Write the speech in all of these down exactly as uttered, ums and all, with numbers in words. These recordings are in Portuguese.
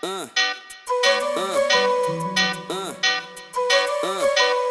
Uh, uh, uh, uh.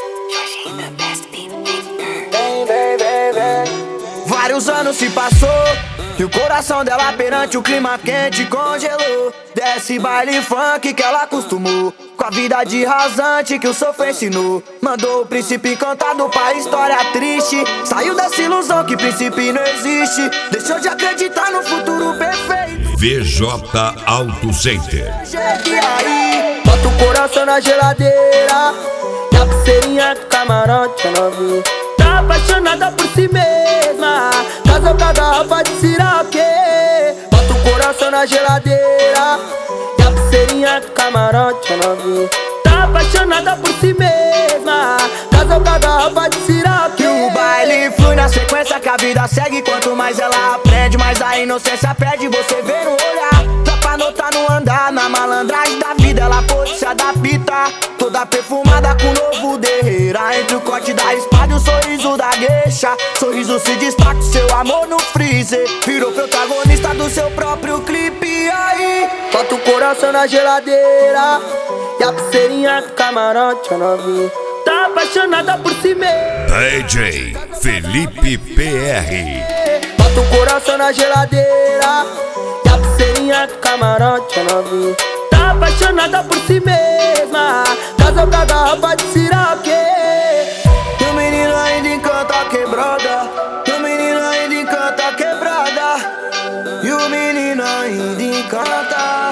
Vem, vem, vem, vem. Vários anos se passou e o coração dela perante o clima quente congelou. Desce baile funk que ela acostumou, com a vida de rasante que o sofá ensinou. Mandou o príncipe encantado pra história triste. Saiu dessa ilusão que príncipe não existe. Deixou de acreditar no futuro perfeito. V J Auto Center. Chegue aí, bota o coração na geladeira. E a pulseirinha do camarote é novinha. Tá apaixonada por si mesma, casou com a garrafa de siraque. Bota o coração na geladeira. E a pulseirinha do camarote é novinha. Tá apaixonada por si mesma, casou com a garrafa de siraque. E o baile flui na sequência que a vida segue. Quanto mais ela aprende, mais a inocência perde. Você vê no olhar, dá pra notar no andar. Na malandragem da vida ela pôde se adaptar. Toda perfumada com novo derreira. Entre o corte da espada e o sorriso da gueixa. Sorriso se destaca, seu amor no freezer. Virou protagonista do seu próprio clipe. Aí, bota o coração na geladeira. E a pulseirinha do camarote é novinha. Tá apaixonada por si mesmo. D J Felipe P R. Bota o coração na geladeira. E a pulseirinha do camarote é novinha. Tá apaixonada por si mesma, casou com a garrafa de siraque. E o menino ainda encanta a quebrada. E o menino ainda encanta a quebrada. E o menino ainda encanta.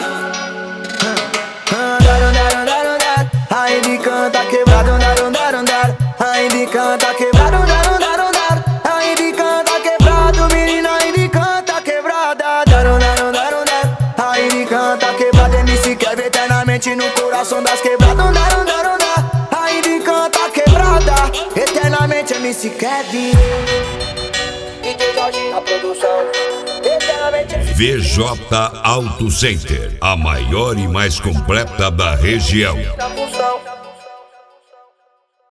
Ainda encanta quebrado, andar, andar, andar. Ainda encanta quebrado, andar, andar, andar. Ainda encanta quebrado, menino ainda encanta quebrada. Andar, andar, andar, andar. Ainda encanta quebrado, M C Kevin eternamente no coração das quebradas. Andar, andar, andar. Ainda encanta quebrada, eternamente M C Kevin. D J Jorge na produção, eternamente V J Auto Center, a maior e mais completa da região. na função.